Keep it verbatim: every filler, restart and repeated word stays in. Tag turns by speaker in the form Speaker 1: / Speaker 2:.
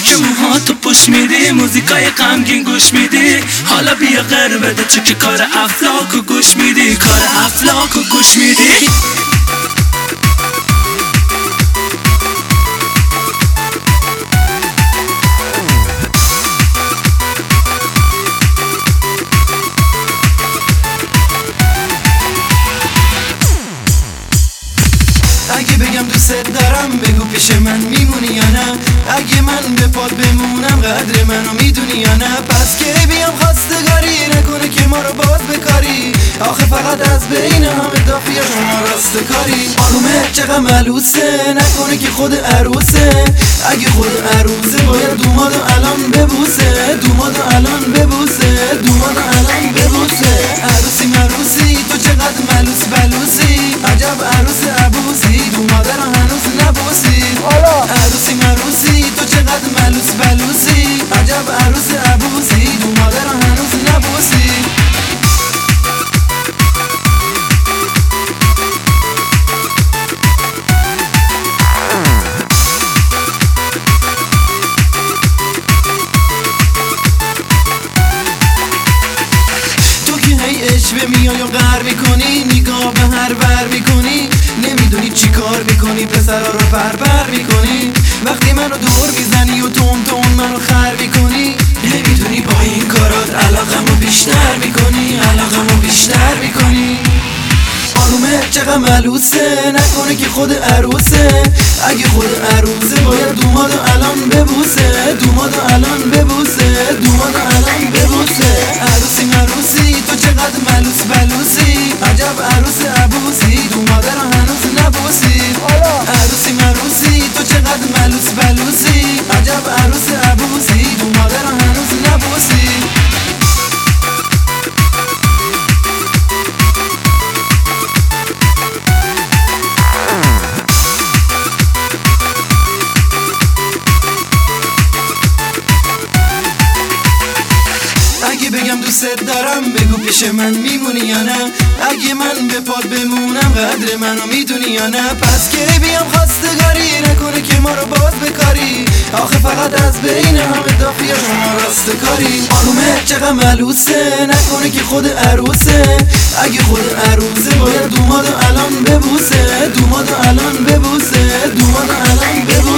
Speaker 1: که موها تو پوش میدی، موزیکای غمگین گوش میدی. حالا بیا غر بده چه که کار افلاکو گوش میدی، کار افلاکو گوش میدی.
Speaker 2: اگه بگم دوست دارم بگو پیش من میمونی یا نه؟ اگه من به پات بمونم قدر منو میدونی یا نه؟ پس که بیام خواستگاری نکنه که ما رو باز بکاری، آخه فقط از بین همه دافیه شما راست کاری. آرومه چقدر ملوسه نکنه که خود عروسه، اگه خود عروسه باید دومادو الان ببوسه، دومادو الان ببوسه، دومادو الان ببوسه. عروسی مروسی تو چقدر ملوس بلوسی، عجب عروس عبوسی، دوماده رو هنوز نبوسی. عروسی مروسی تو چقدر ملوس بلوسی، عجب عروس عبوسی، دوماده رو هنوز نبوسی. اشوه میای و غر میکنی، نگاه به هر بر میکنی، نمیدونی چی کار میکنی، پسرا رو بربر میکنی. وقتی منو دور میزنی و تون تون منو خر میکنی، نمیدونی با این کارات علاقمو بیشتر میکنی، علاقمو بیشتر میکنی. آرومه چقدر ملوسه نکنه که خود عروسه، اگه خود عروسه باید دومادو الان ببوسه، دومادو الان ببوسه، دومادو الان ببوسه. عروسی مروسی تو چقدر ملوس بلوسی، عجب عروس عبوسی، دوماده رو هنوز نبوسی. عروسی مروسی تو چقدر ملوس بلوسی، عجب عروس عبوسی، دوماده رو هنوز نبوسی. اگه بگم دوست دارم بگو پیش من میمونی یا نه؟ اگه من به پات بمونم قدر منو میدونی یا نه؟ پس که بیام خواستگاری نکنه که ما رو باز بکاری، آخه فقط از بین همه دافیه شما راست کاری. آرومه چقدر ملوسه نکنه که خود عروسه، اگه خود عروسه باید دومادو الان ببوسه، دومادو الان ببوسه، دومادو الان ببوسه.